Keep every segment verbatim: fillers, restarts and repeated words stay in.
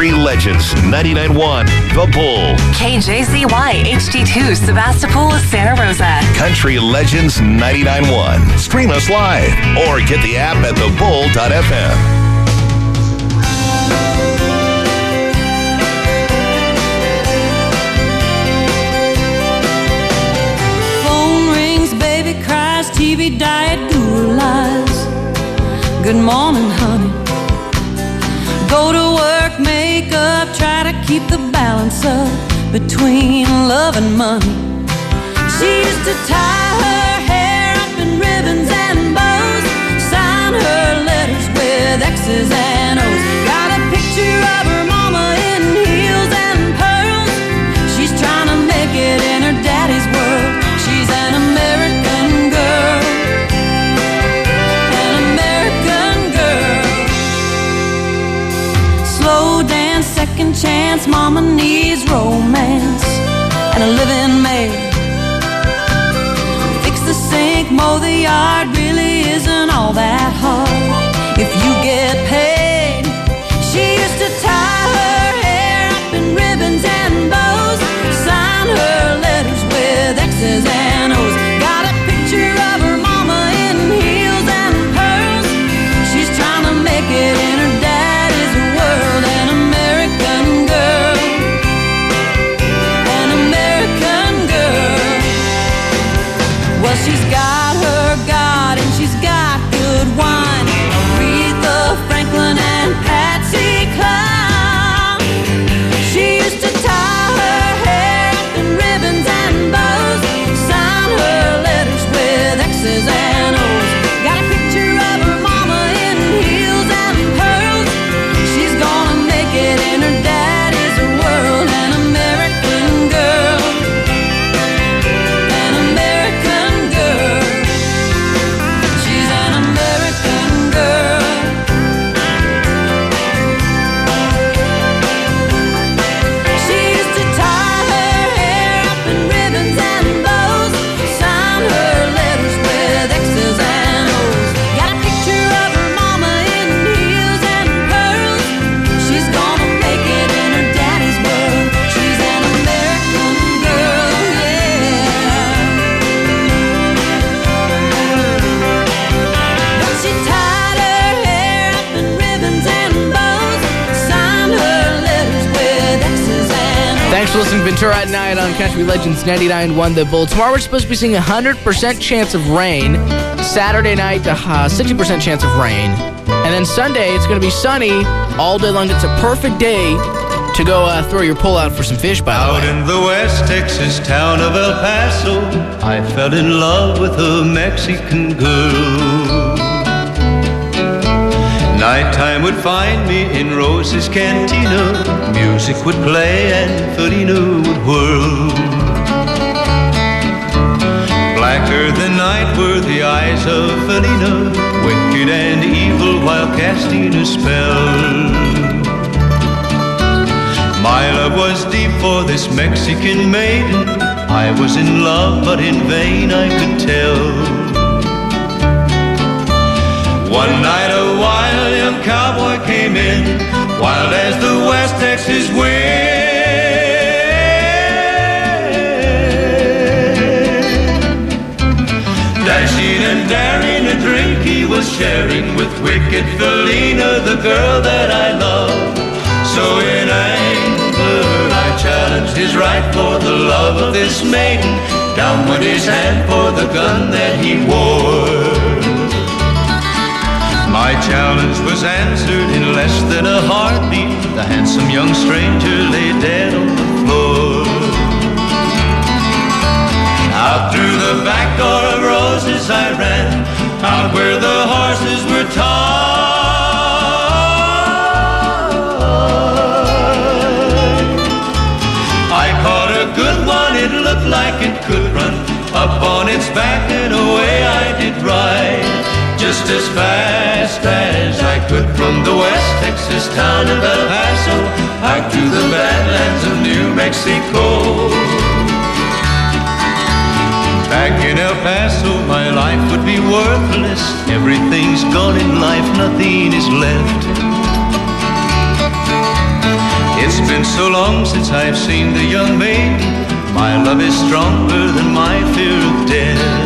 Country Legends ninety-nine point one, The Bull. K J Z Y H D two, Sebastopol, Santa Rosa. Country Legends ninety-nine point one. Stream us live or get the app at the bull dot f m. Phone rings, baby cries, T V diet, Google lies. Good morning, honey. Go to work, make up, try to keep the balance up between love and money. She used to tie her hair up in ribbons and bows, sign her letters with X's and O's. Got a picture of her mama in heels and pearls. She's trying to make it in her daddy's world. She's an American girl, an American girl. Slow dance, second chance, mama needs romance and a living maid. Fix the sink, mow the yard, really isn't all that hard if you get paid. She used to tie her hair up in ribbons and bows, sign her letters with X's and O's. Got a picture of her mama in heels and pearls. She's trying to make it in her daddy's world. An American girl, an American girl. Well, she's got her God and she's got good wine. Aretha Franklin and Patsy Cline. She used to tie her hair up in ribbons and bows, sign her letters with X's and O's. Got a picture of her mama in heels and pearls. She's gonna make it in her daddy's world. An American girl, an American girl. She's an American girl. She used to tie her hair up in ribbons and bows, sign her letters with X's and O's. Got a picture of her mama in heels and pearls. She's gonna make it in her daddy's world. She's an American girl, yeah. But she tied her hair up in ribbons and bows, signed her letters with X's and O's. Thanks for listening to Ventura at Night on Country Legends ninety-nine point one The Bull. Tomorrow we're supposed to be seeing a one hundred percent chance of rain. Saturday night, a uh, sixty percent chance of rain. And then Sunday, it's going to be sunny all day long. It's a perfect day to go uh, throw your pull out for some fish, by the Out way. in the West Texas town of El Paso, I fell in love with a Mexican girl. Nighttime would find me in Rose's Cantina. Music would play and Felina would whirl. Blacker than night were the eyes of Felina, wicked and evil while casting a spell. My love was deep for this Mexican maiden. I was in love, but in vain I could tell. One night a wild young cowboy came in, wild as the West Texas wind. Dashing and daring, a drink he was sharing with wicked Felina, the girl that I love. So in anger I challenged his right for the love of this maiden. Down went his hand for the gun that he wore. My challenge was answered in less than a heartbeat. The handsome young stranger lay dead on the floor. Out through the back door of Roses I ran, out where the horses were tied. I caught a good one, it looked like it could run. Up on its back and away I did ride, just as fast as I could from the West Texas town of El Paso out to the badlands of New Mexico. Back in El Paso my life would be worthless. Everything's gone in life, nothing is left. It's been so long since I've seen the young maid. My love is stronger than my fear of death.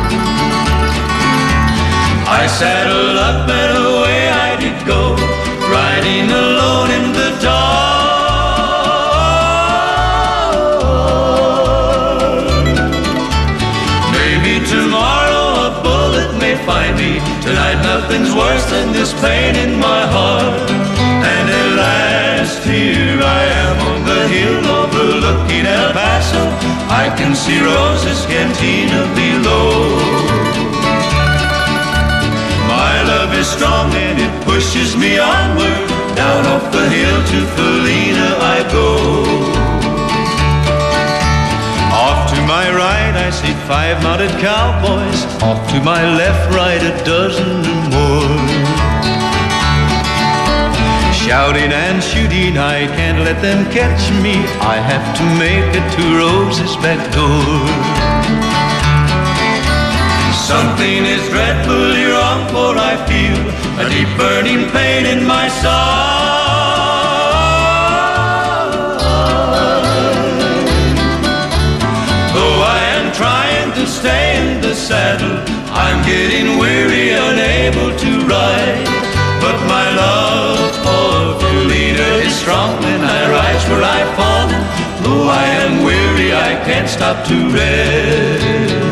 I saddled up and away I did go, riding alone in the dark. Maybe tomorrow a bullet may find me. Tonight nothing's worse than this pain in my heart. And at last here I am on the hill overlooking El Paso. I can see Rosa's cantina below. My love is strong and it pushes me onward. Down off the hill to Felina I go. Off to my right I see five mounted cowboys. Off to my left, right, a dozen or more. Shouting and shooting, I can't let them catch me. I have to make it to Rosa's back door. Something is dreadfully wrong, for I feel a deep burning pain in my side. Though I am trying to stay in the saddle, I'm getting weary, unable to ride. But my love for Felina is strong when I rise where I've fallen. Though I am weary, I can't stop to rest.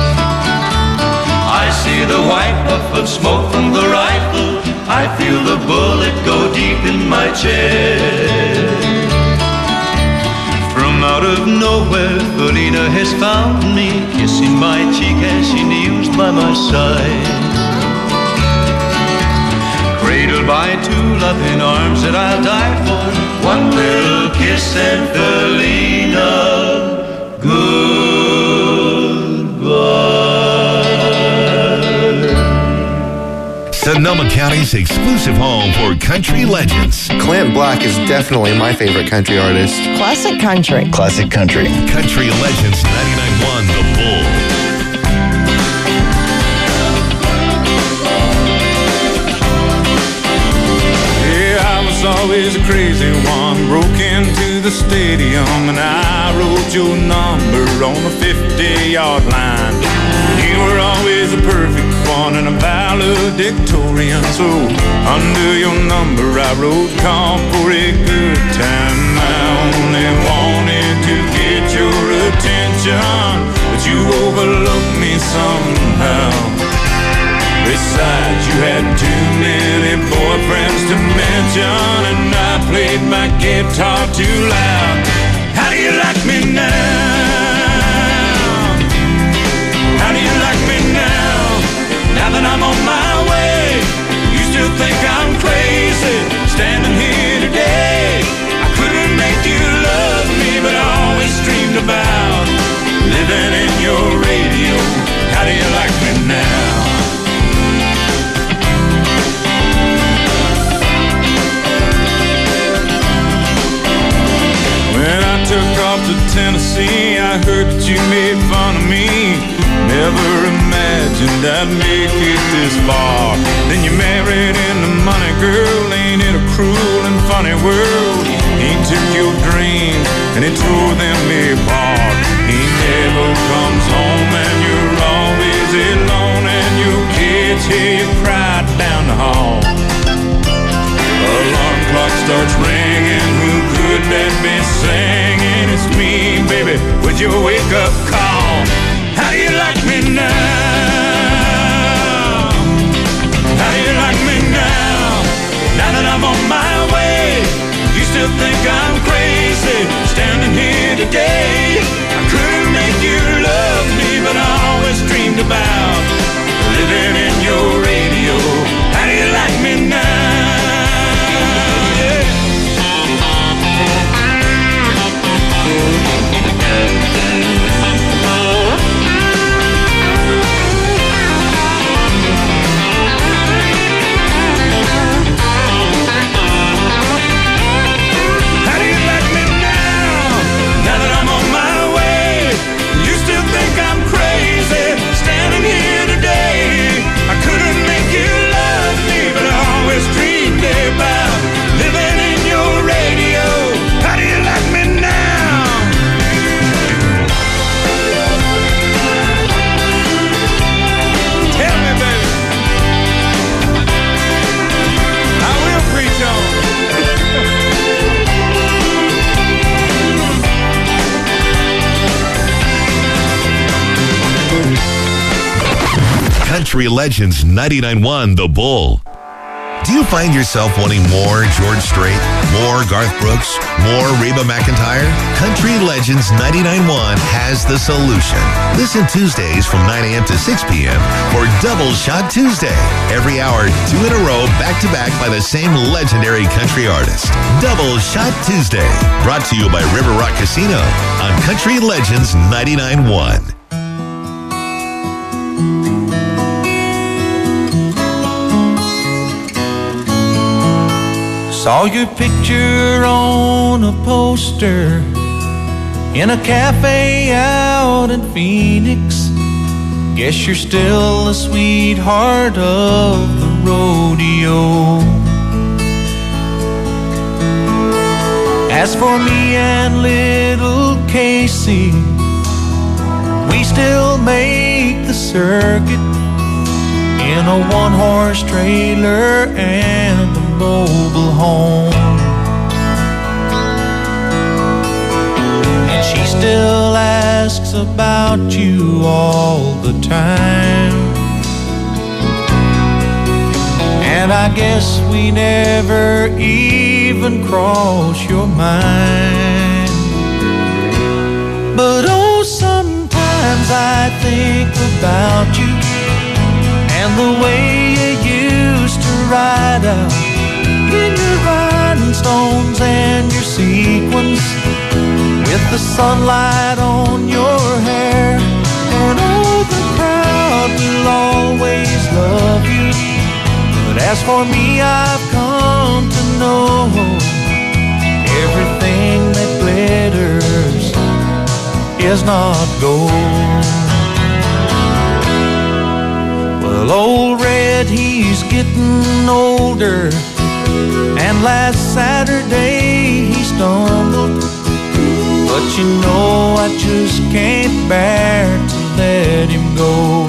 I see the white puff of smoke from the rifle. I feel the bullet go deep in my chest. From out of nowhere, Felina has found me, kissing my cheek as she kneels by my side. Cradled by two loving arms that I'll die for. One little kiss and Felina, goodbye. Sonoma County's exclusive home for country legends. Clint Black is definitely my favorite country artist. Classic country. Classic country. Country Legends ninety-nine point one The Bull. Always a crazy one, broke into the stadium and I wrote your number on the fifty-yard line. You were always a perfect one and a valedictorian, so under your number I wrote call for a good time. I only wanted to get your attention, but you overlooked me somehow. Besides, you had too many boyfriends to mention, and I played my guitar too loud. How do you like me now? How do you like me now? Now that I'm on my way, you still think I'm crazy, standing here today. I couldn't make you love me, but I always dreamed about living in your radio. How do you like me now? Took off to Tennessee, I heard that you made fun of me. Never imagined I'd make it this far. Then you married into money, girl. Ain't it a cruel and funny world? He took your dreams and he tore them apart. He never comes home and you're always alone, and your kids hear you cry down the hall. Alarm clock starts ringing, who could that be singing? It's me, baby, with your wake-up call. How do you like me now? How do you like me now? Now that I'm on my way, you still think I'm crazy, standing here today. I couldn't make you love me, but I always dreamed about living in your radio. How do you like me now? Yeah. Country Legends ninety-nine point one The Bull. Do you find yourself wanting more George Strait, more Garth Brooks, more Reba McEntire? Country Legends ninety-nine point one has the solution. Listen Tuesdays from nine a.m. to six p.m. for Double Shot Tuesday. Every hour, two in a row, back-to-back by the same legendary country artist. Double Shot Tuesday. Brought to you by River Rock Casino on Country Legends ninety-nine point one. Saw your picture on a poster in a cafe out in Phoenix. Guess you're still the sweetheart of the rodeo. As for me and little Casey, we still make the circuit in a one-horse trailer and a mobile home. And she still asks about you all the time. And I guess we never even cross your mind. But oh, sometimes I think about you and the way you used to ride out in your rhinestones and your sequins, with the sunlight on your hair. And oh, the crowd will always love you. But as for me, I've come to know everything that glitters is not gold. Well, old Red, he's getting older, and last Saturday he stumbled. But you know I just can't bear to let him go.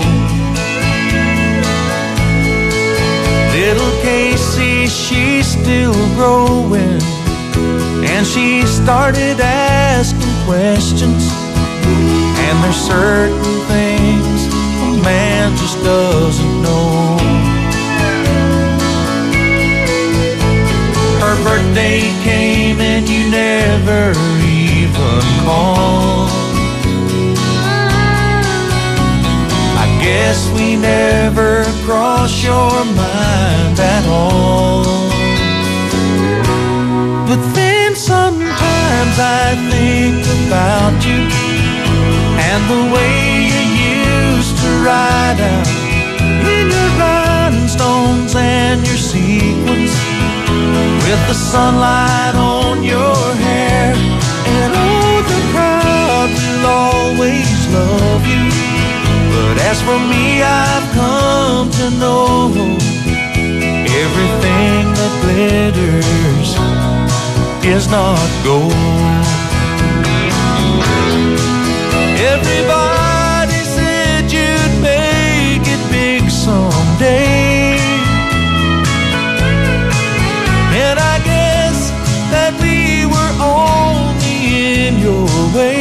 Little Casey, she's still growing, and she started asking questions. And there's certain things a man just doesn't know. Her birthday came and you never even called. I guess we never crossed your mind at all. But then sometimes I think about you and the way you used to ride out in your rhinestones and your sequins, with the sunlight on your hair. And oh, the crowd will always love you. But as for me, I've come to know everything that glitters is not gold. Everybody said you'd make it big someday, and I guess that we were only in your way.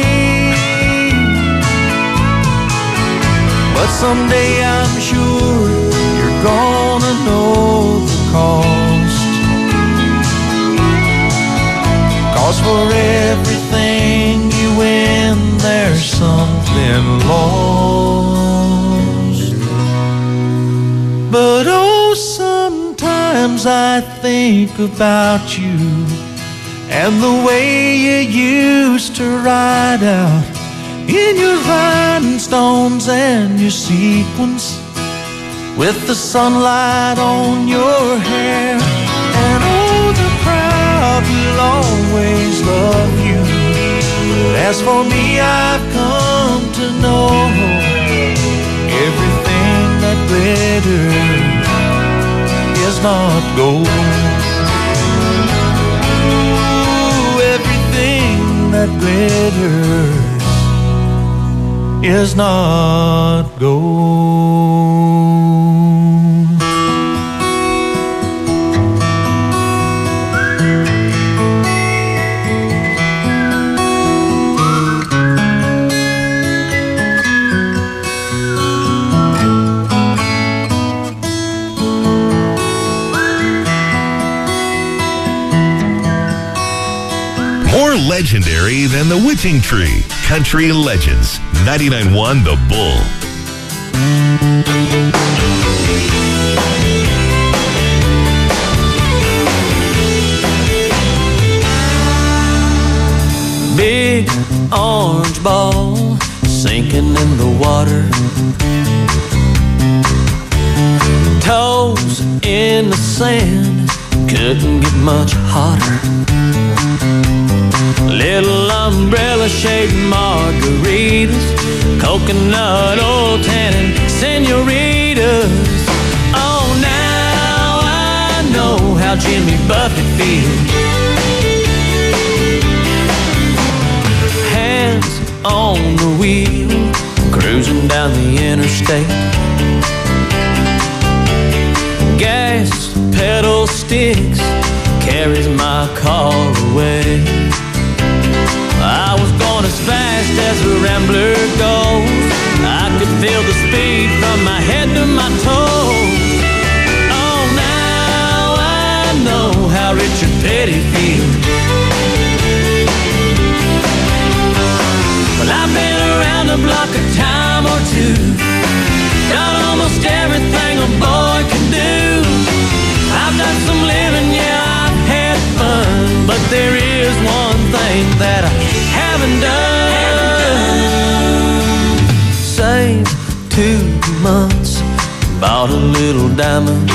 But someday I'm sure you're gonna know the cost. 'Cause for everything you win, there's something lost. But oh, sometimes I think about you and the way you used to ride out in your rhinestones and your sequins, with the sunlight on your hair. And oh, the crowd will always love you. But as for me, I've come to know everything that glitters is not gold. Ooh, everything that glitters is not gold. legendary than the witching tree. Country Legends, ninety-nine point one The Bull. Big orange ball sinking in the water, toes in the sand, couldn't get much hotter. Little umbrella-shaped margaritas, coconut oil tannin senoritas. Oh, now I know how Jimmy Buffett feels. Hands on the wheel, cruising down the interstate. Gas pedal sticks, carries my car away. I was going as fast as a rambler goes. I could feel the speed from my head to my toes. Oh, now I know how Richard Petty feels. Well, I've been around the block a time or two, done almost everything a boy can do. I've done some living, yeah, I've had fun, but there is one thing that I haven't done. Saved two months, bought a little diamond.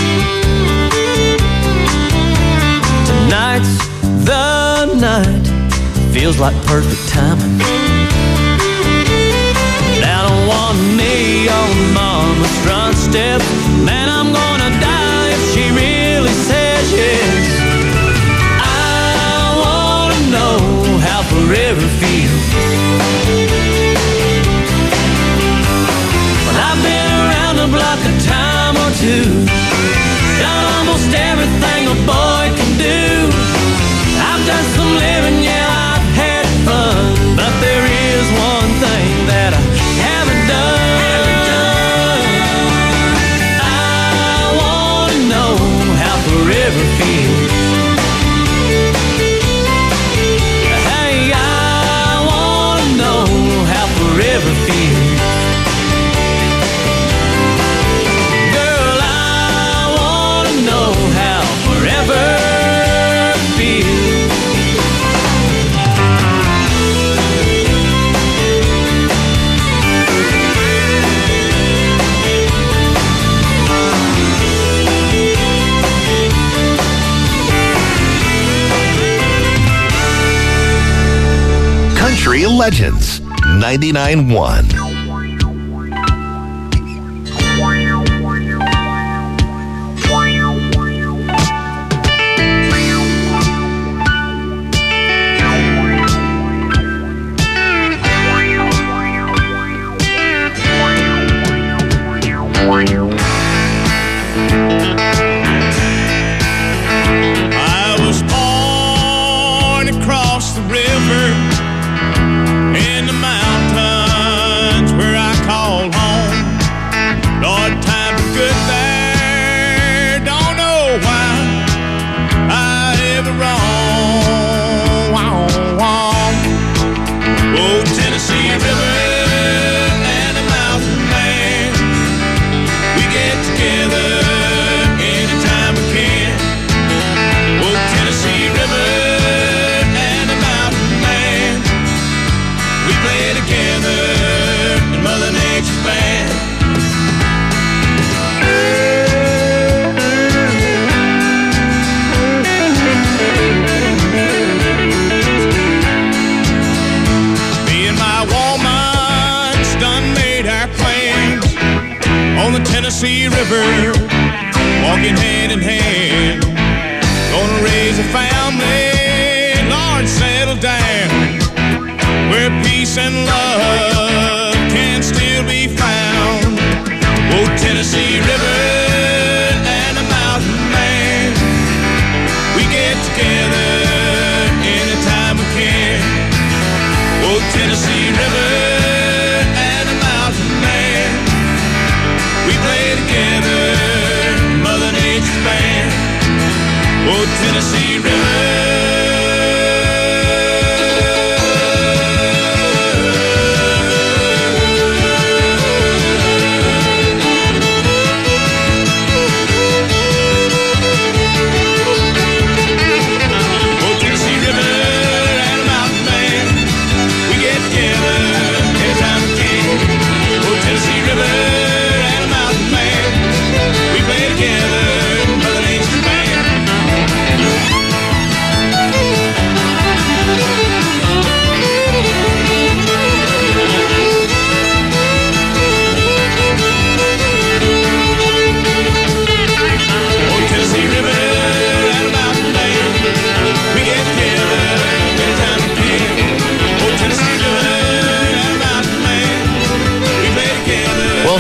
Tonight's the night, feels like perfect timing. Down on one knee on mama's front step, man, I'm gonna die if she really says yes. I wanna know how forever feels. Well, I've been around the block a time or two, done almost everything a boy can do. I've done some living, yeah, I've had fun, but there is one thing that I haven't done. I wanna know how forever feels. Hey, I wanna know how forever feels. Girl, I wanna know how forever feels. Country Legends, ninety-nine point one. I was born across the river in the mountains where I call home. Lord, times are good there, don't know why I ever wrong. Oh, Tennessee River and the mountain man, we get together anytime we can. Oh, Tennessee River and the mountain man, we play together in Mother Nature's band. Me and my woman's done made our plans on the Tennessee River, walking hand in hand. Gonna raise a family, Lord, settle down, where peace and love can still be found. Oh, Tennessee River and the mountain man, we get together anytime we can. Oh, Tennessee River and the mountain man, we play together, Mother Nature's band. Oh, Tennessee River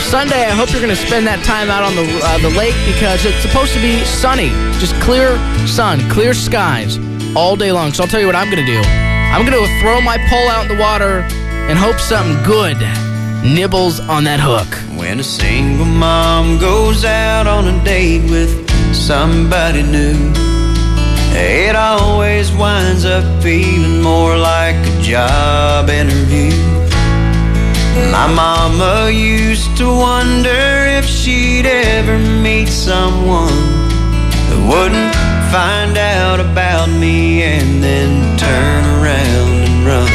Sunday, I hope you're going to spend that time out on the uh, the lake because it's supposed to be sunny. Just clear sun, clear skies all day long. So I'll tell you what I'm going to do. I'm going to throw my pole out in the water and hope something good nibbles on that hook. When a single mom goes out on a date with somebody new, it always winds up feeling more like a job interview. My mama used to wonder if she'd ever meet someone who wouldn't find out about me and then turn around and run.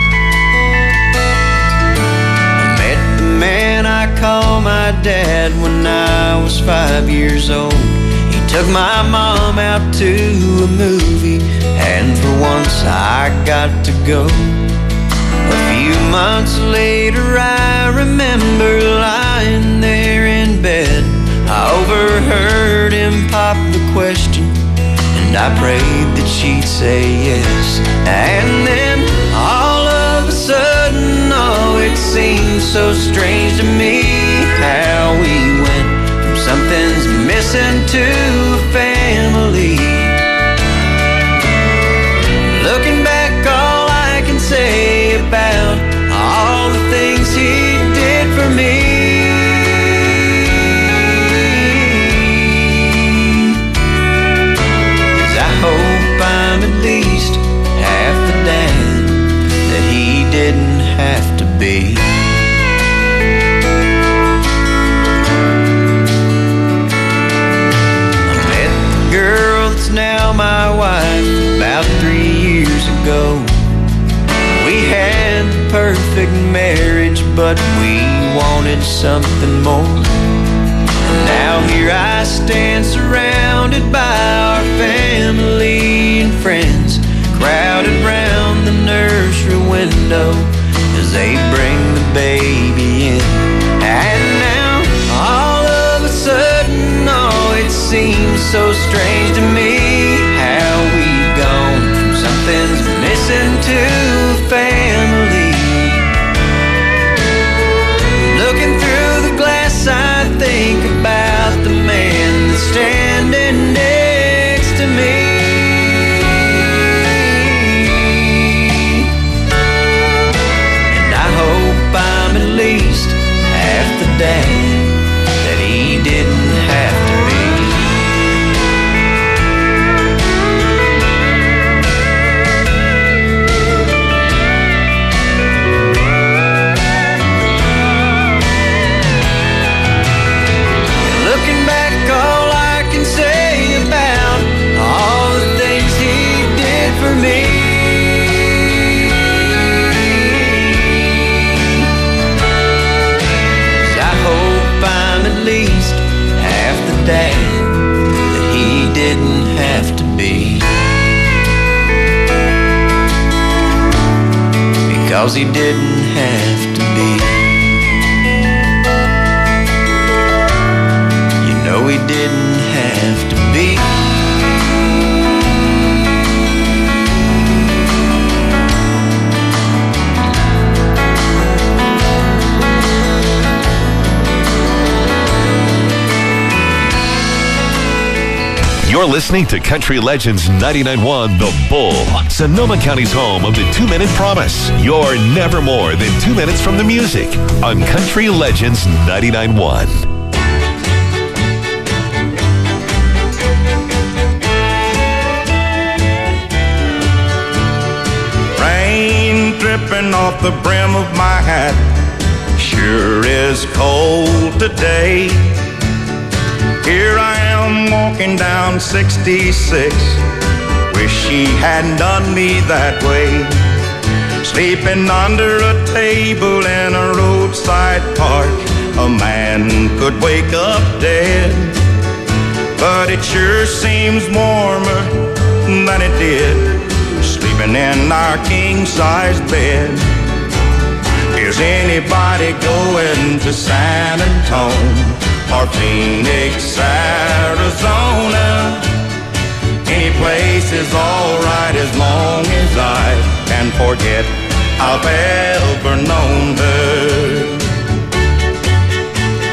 I met the man I call my dad when I was five years old. He took my mom out to a movie, and for once I got to go. A few months later I remember lying there in bed. I overheard him pop the question, and I prayed that she'd say yes. And then all of a sudden, oh, it seemed so strange to me how we went from something's missing to a family. Looking back, all I can say about all the things he did for me is I hope I'm at least half the dad that he didn't have to be. I met the girl that's now my wife about three years ago. We had the perfect marriage, but we wanted something more. And now here I stand surrounded by our family and friends, crowded round the nursery window as they bring the baby in. And now all of a sudden, oh, it seems so strange to me how we've gone from something's missing to family. Looking through the glass, I think about the man that's standing next to me. And I hope I'm at least half the dad that he didn't have to be. Dad that he didn't have to be, because he didn't have to be. You know he didn't have to be. You're listening to Country Legends ninety-nine point one The Bull, Sonoma County's home of the two-minute promise. You're never more than two minutes from the music on Country Legends ninety-nine point one. Rain dripping off the brim of my hat, sure is cold today. Here I am walking down sixty-six, wish she hadn't done me that way. Sleeping under a table in a roadside park, a man could wake up dead. But it sure seems warmer than it did, sleeping in our king-size bed. Is anybody going to San Antonio or Phoenix, Arizona? Any place is alright as long as I can forget I've ever known her.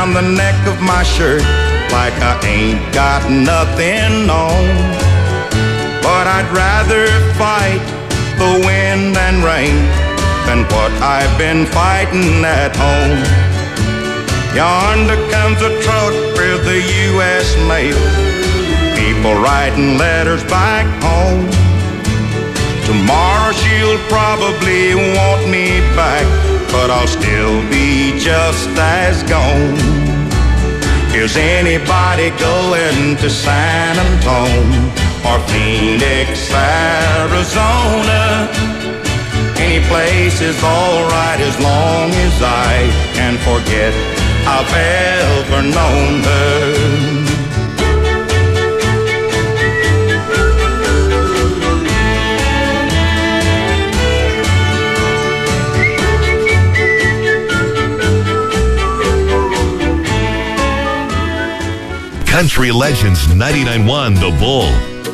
around the neck of my shirt like I ain't got nothing on. But I'd rather fight the wind and rain than what I've been fighting at home. Yonder comes a truck with the U S mail, people writing letters back home. Tomorrow she'll probably want me back, but I'll still be just as gone. Is anybody going to San Antone or Phoenix, Arizona? Any place is alright as long as I can forget I've ever known her. Country Legends ninety-nine point one The Bull.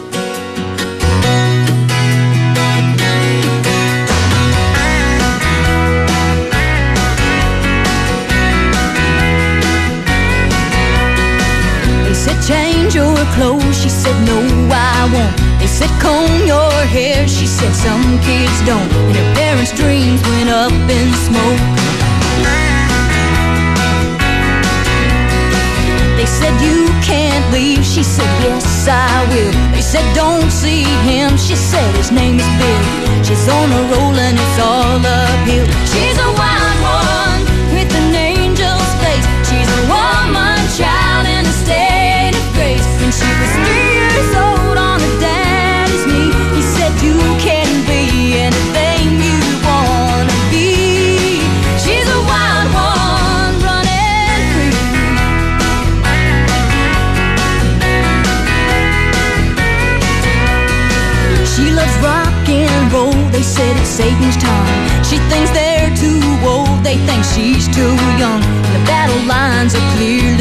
They said change your clothes, she said no I won't. They said comb your hair, she said some kids don't. And her parents' dreams went up in smoke. They said you can't leave, she said yes I will. They said don't see him, she said his name is Bill. She's on a roll and it's all uphill. She's a wild one with an angel's face. She's a woman child in a state of grace. When she was three years old on her daddy's knee, he said you can be anything you wanna be. She's a wild one running free. She loves rock and roll, they said it's Satan's time. She thinks they're too old, they think she's too young. The battle lines are clearly